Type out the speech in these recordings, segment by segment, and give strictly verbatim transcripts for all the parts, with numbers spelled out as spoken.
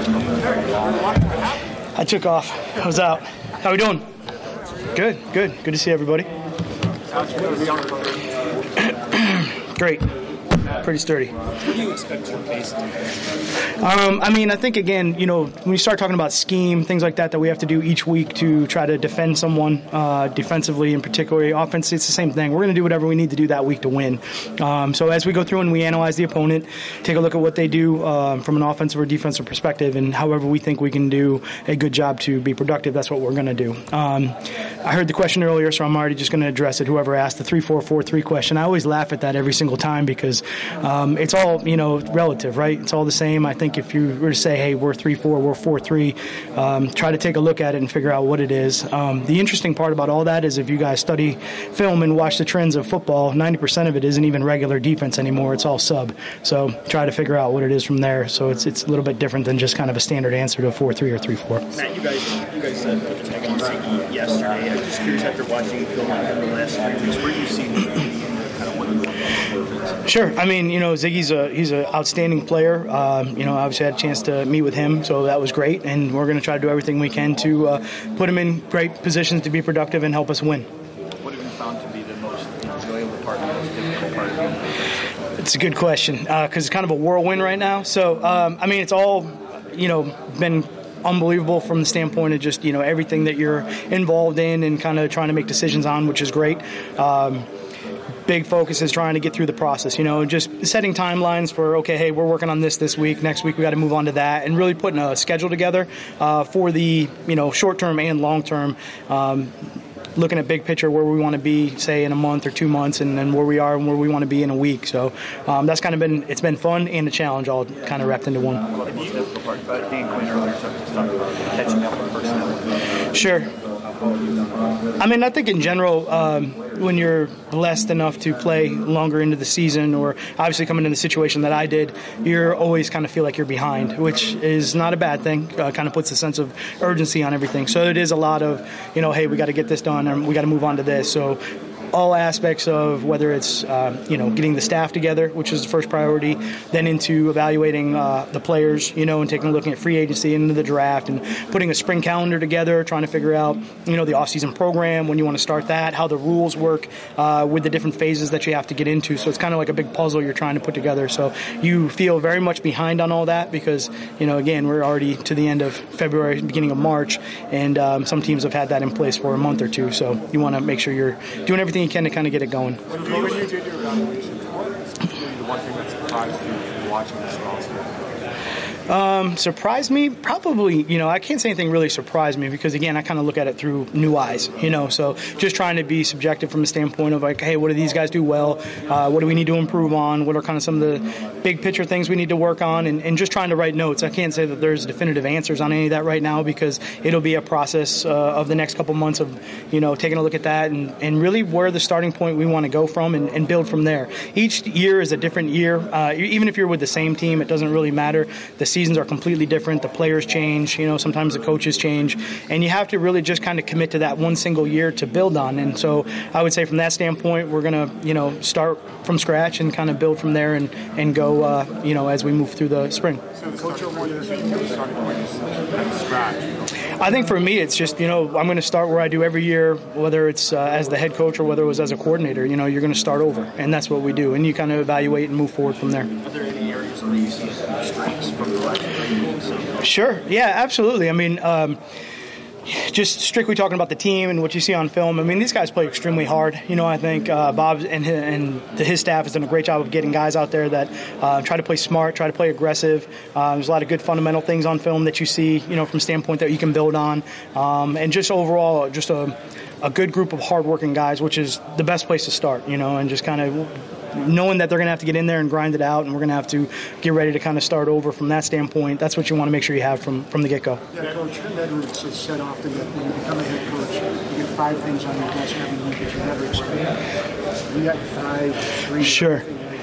I took off. I was out. How we doing? Good, good. Good to see everybody. Great. Pretty sturdy. What do you expect your base to do? Um, I mean, I think, again, you know, when you start talking about scheme, things like that that we have to do each week to try to defend someone, uh, defensively in particular, offense, it's the same thing. We're going to do whatever we need to do that week to win. Um, so as we go through and we analyze the opponent, take a look at what they do um, from an offensive or defensive perspective, and however we think we can do a good job to be productive, that's what we're going to do. Um, I heard the question earlier, so I'm already just going to address it. Whoever asked the three four four three question, I always laugh at that every single time because Um, it's all, you know, relative, right? It's all the same. I think if you were to say, hey, we're three four, we're four three, um, try to take a look at it and figure out what it is. Um, the interesting part about all that is if you guys study film and watch the trends of football, ninety percent of it isn't even regular defense anymore. It's all sub. So try to figure out what it is from there. So it's it's a little bit different than just kind of a standard answer to a four three or three four. Matt, you guys, you guys uh, put the tag on Ziggy yesterday. I'm just curious, after watching film on him the last three weeks, where do you see him? Sure. I mean, you know, Ziggy's a he's an outstanding player. Um, you know, I obviously had a chance to meet with him, so that was great. And we're going to try to do everything we can to uh, put him in great positions to be productive and help us win. What have you found to be the most enjoyable part, the most difficult part of the game? It's a good question because uh, it's kind of a whirlwind right now. So, um, I mean, it's all, you know, been unbelievable from the standpoint of just, you know, everything that you're involved in and kind of trying to make decisions on, which is great. Um, Big focus is trying to get through the process, you know, just setting timelines for, okay, hey, we're working on this this week. Next week we got to move on to that, and really putting a schedule together uh, for the, you know, short term and long term. Um, looking at big picture where we want to be, say, in a month or two months, and then where we are and where we want to be in a week. So um, that's kind of been, it's been fun and a challenge all kind of wrapped into one. Well, the most difficult part about being Quinn earlier, so just talking about catching up with personnel. Sure. I mean, I think in general, um, when you're blessed enough to play longer into the season, or obviously coming in the situation that I did, you're always kind of feel like you're behind, which is not a bad thing. Uh, kind of puts a sense of urgency on everything. So it is a lot of, you know, hey, we got to get this done, and we got to move on to this. So all aspects of whether it's, uh, you know, getting the staff together, which is the first priority, then into evaluating uh, the players, you know, and taking a look at free agency into the draft and putting a spring calendar together, trying to figure out, you know, the off-season program, when you want to start that, how the rules work uh, with the different phases that you have to get into. So it's kind of like a big puzzle you're trying to put together. So you feel very much behind on all that because, you know, again, we're already to the end of February, beginning of March, and um, some teams have had that in place for a month or two. So you want to make sure you're doing everything you can to kind of get it going. When you did your evaluation, what is the one thing that surprised you watching this roster? Um, surprised me? Probably, you know, I can't say anything really surprised me because, again, I kind of look at it through new eyes, you know, so just trying to be subjective from a standpoint of like, hey, what do these guys do well? Uh, what do we need to improve on? What are kind of some of the big picture things we need to work on? And, and just trying to write notes. I can't say that there's definitive answers on any of that right now because it'll be a process uh, of the next couple months of, you know, taking a look at that and, and really where the starting point we want to go from and, and build from there. Each year is a different year. Uh, even if you're with the same team, it doesn't really matter. The seasons are completely different. The players change, you know, sometimes the coaches change, and you have to really just kind of commit to that one single year to build on. And so I would say from that standpoint, we're going to, you know, start from scratch and kind of build from there and, and go, uh, you know, as we move through the spring. So coach, one of the starting point is from scratch. I think for me, it's just, you know, I'm going to start where I do every year, whether it's uh, as the head coach or whether it was as a coordinator. You know, you're going to start over, and that's what we do. And you kind of evaluate and move forward from there. Are there any areas where you see strengths from the last three? Sure. Yeah, absolutely. I mean, um, just strictly talking about the team and what you see on film, I mean, these guys play extremely hard. You know, I think uh, Bob and his, and his staff has done a great job of getting guys out there that uh, try to play smart, try to play aggressive. Uh, there's a lot of good fundamental things on film that you see, you know, from a standpoint that you can build on. Um, and just overall, just a, a good group of hardworking guys, which is the best place to start, you know, and just kind of knowing that they're going to have to get in there and grind it out, and we're going to have to get ready to kind of start over from that standpoint. That's what you want to make sure you have from, from the get-go. Yeah, Coach, Trent Edwards has said often that when you become a head coach, you get five things on your desk every week that you never expect. You got five, three. Sure.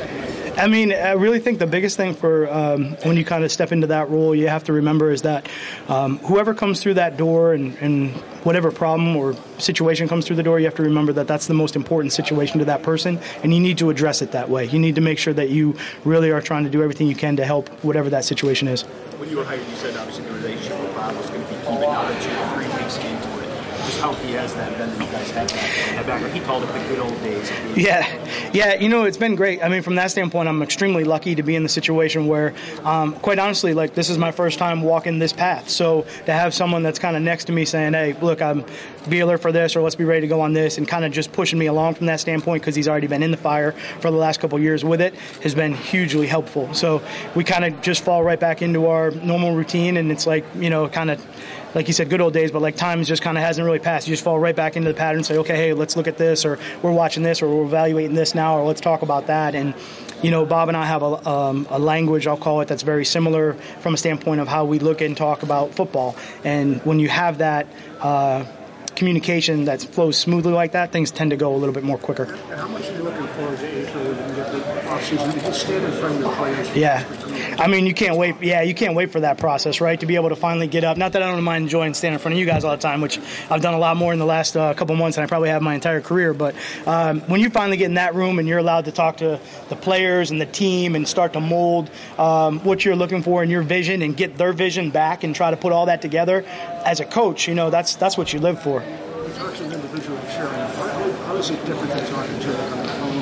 I mean, I really think the biggest thing for um, when you kind of step into that role, you have to remember is that um, whoever comes through that door and, and whatever problem or situation comes through the door, you have to remember that that's the most important situation to that person, and you need to address it that way. You need to make sure that you really are trying to do everything you can to help whatever that situation is. When you were hired, you said obviously the relationship with Bob was going to be key, but now that you're three weeks into it, just how key has that been that you guys have that background? He called it the good old days. Yeah, yeah, you know, it's been great. I mean, from that standpoint, I'm extremely lucky to be in the situation where, um, quite honestly, like, this is my first time walking this path. So to have someone that's kind of next to me saying, hey, look, I'm be alert for this, or let's be ready to go on this, and kind of just pushing me along from that standpoint, because he's already been in the fire for the last couple of years with it, has been hugely helpful. So we kind of just fall right back into our normal routine, and it's like, you know, kind of, like you said, good old days, but like time just kind of hasn't really passed. You just fall right back into the pattern and say, okay, hey, let's look at this, or we're watching this, or we're evaluating this now, or let's talk about that. And, you know, Bob and I have a, um, a language, I'll call it, that's very similar from a standpoint of how we look and talk about football. And when you have that uh, communication that flows smoothly like that, things tend to go a little bit more quicker. And how much are you looking forward to April when you get the offseason? You can stand in front of the players. Yeah. I mean, you can't wait. Yeah, you can't wait for that process, right? To be able to finally get up. Not that I don't mind enjoying standing in front of you guys all the time, which I've done a lot more in the last uh, couple months than I probably have my entire career. But um, when you finally get in that room and you're allowed to talk to the players and the team and start to mold um, what you're looking for in your vision and get their vision back and try to put all that together as a coach, you know, that's that's what you live for. You talk to an individual, sure. How, how is it different than talking to them on the phone?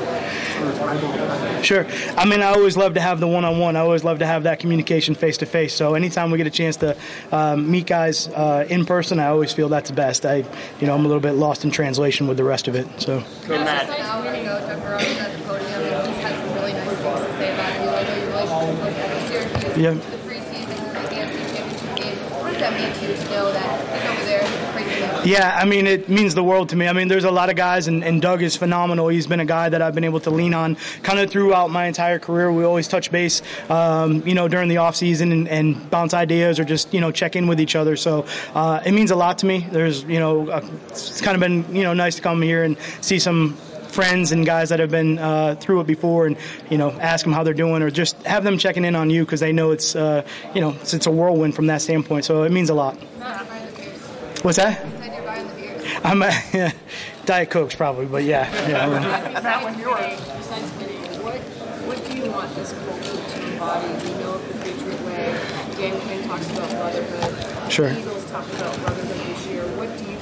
Sure. I mean, I always love to have the one-on-one. I always love to have that communication face-to-face. So anytime we get a chance to um, meet guys uh, in person, I always feel that's the best. I, you know, I'm a little bit lost in translation with the rest of it. So. So Matt, a minute ago, Doug Burrow was at the podium and just had some really nice things to say about you. I know your relationship with Syracuse, yeah. the preseason, the A F C Championship game. What does that mean to you to know that he's over there praising you? Yeah, I mean, it means the world to me. I mean, there's a lot of guys, and, and Doug is phenomenal. He's been a guy that I've been able to lean on kind of throughout my entire career. We always touch base, um, you know, during the off season and, and bounce ideas or just, you know, check in with each other. So uh, it means a lot to me. There's, you know, uh, it's kind of been, you know, nice to come here and see some friends and guys that have been uh, through it before, and you know, ask them how they're doing, or just have them checking in on you because they know it's uh, you know, it's, it's a whirlwind from that standpoint. So it means a lot. What's that? I'm a yeah, Diet Cokes probably, but yeah. yeah Matt, when you're besides winning, what what do you want this culture to embody? We know of the Patriot way. Dan Quinn talks about brotherhood. Sure. The Eagles talk about brotherhood this year. What do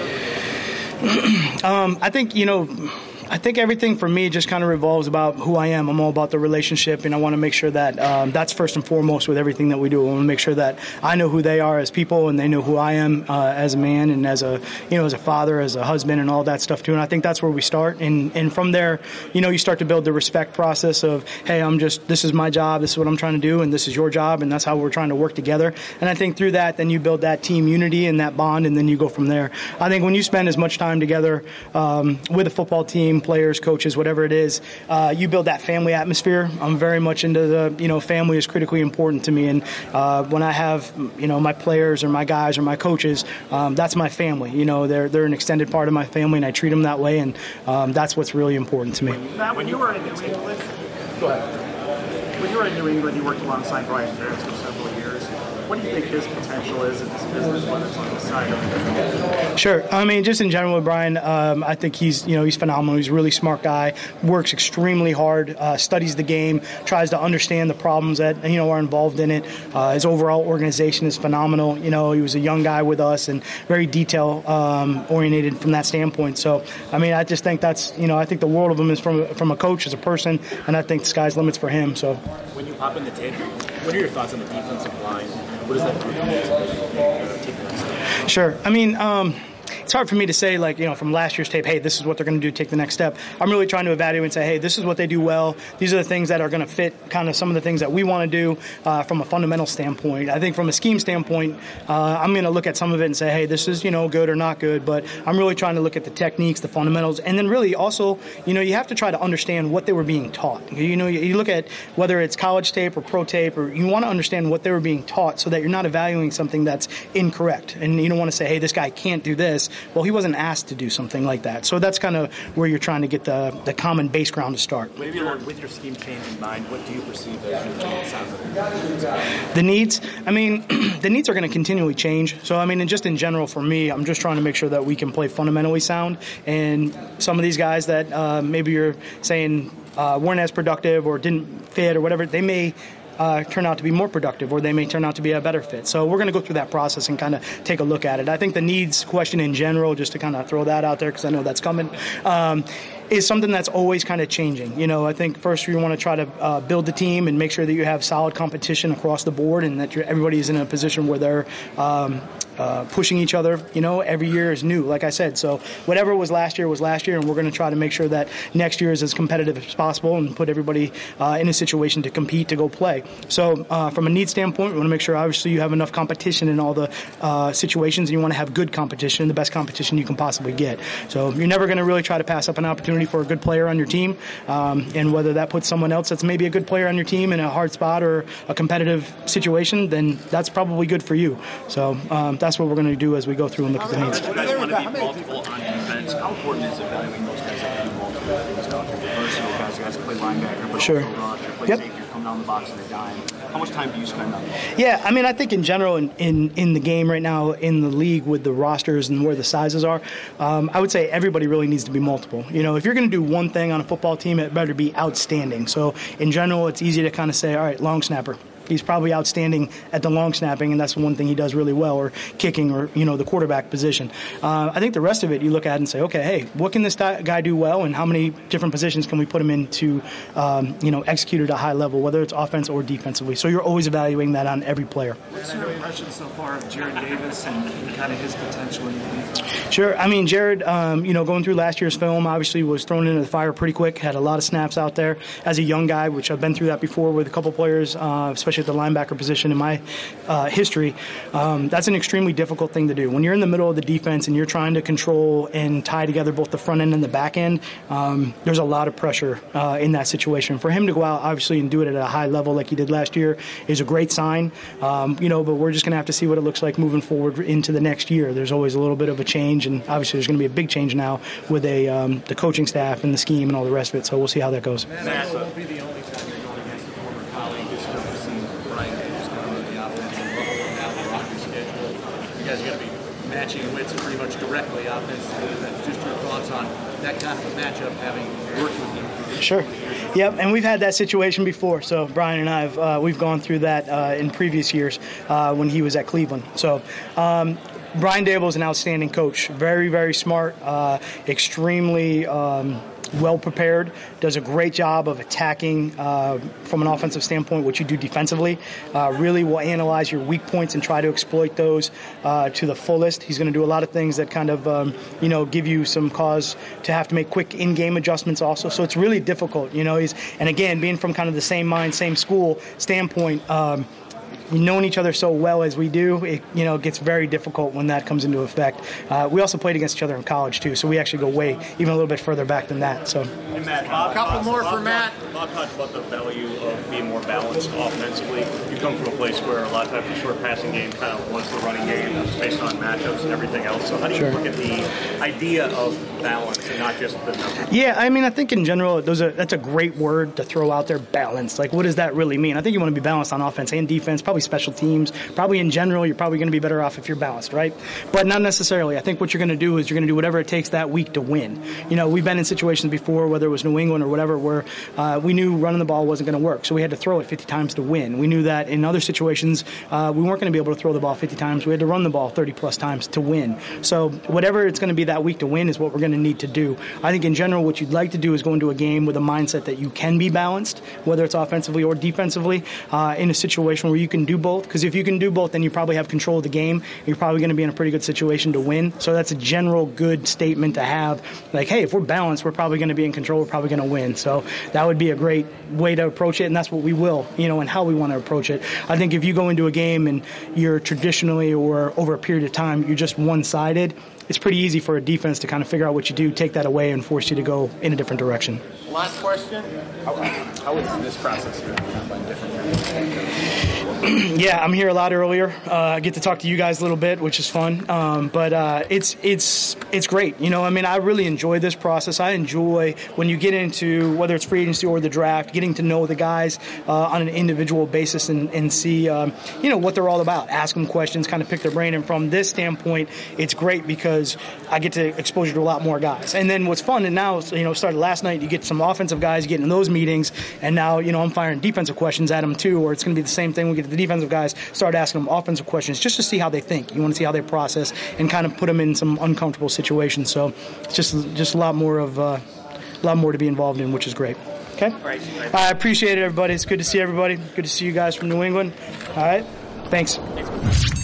you want your um, I think, you know, I think everything for me just kind of revolves about who I am. I'm all about the relationship, and I want to make sure that um, that's first and foremost with everything that we do. I want to make sure that I know who they are as people, and they know who I am uh, as a man, and as a, you know, as a father, as a husband, and all that stuff too. And I think that's where we start. And and from there, you know, you start to build the respect process of, hey, I'm just, this is my job, this is what I'm trying to do, and this is your job, and that's how we're trying to work together. And I think through that, then you build that team unity and that bond, and then you go from there. I think when you spend as much time together um, with a football team, players, coaches, whatever it is, uh, you build that family atmosphere. I'm very much into the, you know, family is critically important to me. And uh, when I have, you know, my players or my guys or my coaches, um, that's my family. You know, they're they're an extended part of my family, and I treat them that way. And um, that's what's really important to me. Matt, when you were in New England, go ahead. When you were in New England, you worked alongside Brian Ferentz for several years. What do you think his potential is in this business, whether it's on the side or the Sure. I mean, just in general with Brian, um, I think he's, you know, he's phenomenal. He's a really smart guy, works extremely hard, uh, studies the game, tries to understand the problems that, you know, are involved in it. Uh, his overall organization is phenomenal. You know, he was a young guy with us and very detail um, oriented from that standpoint. So, I mean, I just think that's, you know, I think the world of him is from from a coach as a person, and I think the sky's limits for him. So, when you pop in the tape, what are your thoughts on the defensive line? What does that group do to take the next step? Sure. I mean, um, it's hard for me to say, like, you know, from last year's tape, hey, this is what they're going to do to take the next step. I'm really trying to evaluate and say, hey, this is what they do well. These are the things that are going to fit kind of some of the things that we want to do uh, from a fundamental standpoint. I think from a scheme standpoint, uh, I'm going to look at some of it and say, hey, this is, you know, good or not good. But I'm really trying to look at the techniques, the fundamentals, and then really also, you know, you have to try to understand what they were being taught. You know, you look at whether it's college tape or pro tape, or you want to understand what they were being taught so that you're not evaluating something that's incorrect. And you don't want to say, hey, this guy can't do this Well, he wasn't asked to do something like that. So that's kind of where you're trying to get the, the common base ground to start. With your, with your scheme change in mind, what do you perceive as your needs out of The needs? I mean, the needs are going to continually change. So, I mean, and just in general for me, I'm just trying to make sure that we can play fundamentally sound. And some of these guys that uh, maybe you're saying uh, weren't as productive or didn't fit or whatever, they may Uh, turn out to be more productive, or they may turn out to be a better fit. So we're going to go through that process and kind of take a look at it. I think the needs question in general, just to kind of throw that out there because I know that's coming, um, is something that's always kind of changing. You know, I think first you want to try to uh, build the team and make sure that you have solid competition across the board and that you're, everybody is in a position where they're um, uh, pushing each other. You know, every year is new, like I said. So whatever was last year was last year, and we're going to try to make sure that next year is as competitive as possible and put everybody uh, in a situation to compete, to go play. So uh, from a need standpoint, we want to make sure obviously you have enough competition in all the uh, situations, and you want to have good competition, the best competition you can possibly get. So you're never going to really try to pass up an opportunity for a good player on your team, um, and whether that puts someone else that's maybe a good player on your team in a hard spot or a competitive situation, then that's probably good for you. So um, that's what we're going to do as we go through and look at the needs. You guys want to be multiple on defense. How important is it evaluating those guys that can do multiple things? Versatile guys, guys play linebacker, but sure. also rush, or play Yep. safety, or come down the box and a dime. How much time do you spend on that? Yeah, I mean, I think in general in, in, in the game right now, in the league with the rosters and where the sizes are, um, I would say everybody really needs to be multiple. You know, if you're going to do one thing on a football team, it better be outstanding. So in general, it's easy to kind of say, all right, long snapper. He's probably outstanding at the long snapping, and that's the one thing he does really well, or kicking, or, you know, the quarterback position. Uh, I think the rest of it you look at and say, okay, hey, what can this guy do well, and how many different positions can we put him in to, um, you know, execute at a high level, whether it's offense or defensively. So you're always evaluating that on every player. What's your impression so far of Jared Davis and kind of his potential in the league? Sure. I mean, Jared, um, you know, going through last year's film, obviously was thrown into the fire pretty quick, had a lot of snaps out there as a young guy, which I've been through that before with a couple players, uh, especially at the linebacker position in my uh, history. Um, that's an extremely difficult thing to do. When you're in the middle of the defense and you're trying to control and tie together both the front end and the back end, um, there's a lot of pressure uh, in that situation. For him to go out, obviously, and do it at a high level like he did last year is a great sign. Um, you know, but we're just going to have to see what it looks like moving forward into the next year. There's always a little bit of a change, and obviously there's going to be a big change now with a um, the coaching staff and the scheme and all the rest of it. So we'll see how that goes. Matt, won't be the only time you're going against a former colleague. This year we've seen Brian Davis come into the offense and now the Rockets schedule. You guys are going to be matching wits pretty much directly offensively. Just your thoughts on that kind of a matchup, having worked with him. Sure. Yep, and we've had that situation before. So Brian and I have uh, we've gone through that uh, in previous years uh, when he was at Cleveland. So. Um, Brian Daboll is an outstanding coach. Very, very smart, uh, extremely um, well prepared, does a great job of attacking uh, from an offensive standpoint what you do defensively. Uh, really will analyze your weak points and try to exploit those uh, to the fullest. He's going to do a lot of things that kind of, um, you know, give you some cause to have to make quick in-game adjustments also. So it's really difficult, you know. He's and again, being from kind of the same mind, same school standpoint, um, knowing each other so well as we do, it you know gets very difficult when that comes into effect. Uh, we also played against each other in college too, so we actually go way even a little bit further back than that. So, Hey Matt, Bob, A couple more for Bob, Matt. Bob talked about the value of being more balanced offensively. You come from a place where a lot of times the short passing game kind of was the running game based on matchups and everything else. So how do you Sure. look at the idea of balance and not just the numbers? yeah, I mean, I think in general, those are, that's a great word to throw out there. Balanced. Like, what does that really mean? I think you want to be balanced on offense and defense, probably special teams. Probably in general, you're probably going to be better off if you're balanced, right? But not necessarily. I think what you're going to do is you're going to do whatever it takes that week to win. You know, we've been in situations before, whether it was New England or whatever, where uh, we knew running the ball wasn't going to work, so we had to throw it fifty times to win. We knew that in other situations, uh, we weren't going to be able to throw the ball fifty times. We had to run the ball thirty plus times to win. So whatever it's going to be that week to win is what we're going to need to do. I think in general, what you'd like to do is go into a game with a mindset that you can be balanced, whether it's offensively or defensively, uh, in a situation where you can do both. Because if you can do both, then you probably have control of the game. You're probably going to be in a pretty good situation to win. So that's a general good statement to have. Like, hey, if we're balanced, we're probably going to be in control. We're probably going to win. So that would be a great way to approach it, and that's what we will, you know, and how we want to approach it. I think if you go into a game and you're traditionally or over a period of time, you're just one-sided, it's pretty easy for a defense to kind of figure out what you do, take that away, and force you to go in a different direction. Last question. How, how is this process going to be different for you? Yeah, I'm here a lot earlier. Uh, I get to talk to you guys a little bit, which is fun. Um, but uh, it's it's it's great. You know, I mean, I really enjoy this process. I enjoy when you get into whether it's free agency or the draft, getting to know the guys uh, on an individual basis and, and see, um, you know, what they're all about. Ask them questions, kind of pick their brain. And from this standpoint, it's great because I get to exposure to a lot more guys. And then what's fun, and now, you know, started last night, you get some offensive guys getting in those meetings, and now, you know, I'm firing defensive questions at them too, or it's going to be the same thing. We get the defensive guys, start asking them offensive questions just to see how they think. You want to see how they process and kind of put them in some uncomfortable situations. So it's just just a lot more of uh, a lot more to be involved in, which is great. Okay, Right. I appreciate it, everybody. It's good to see everybody. Good to see you guys from New England. All right, thanks. Thanks.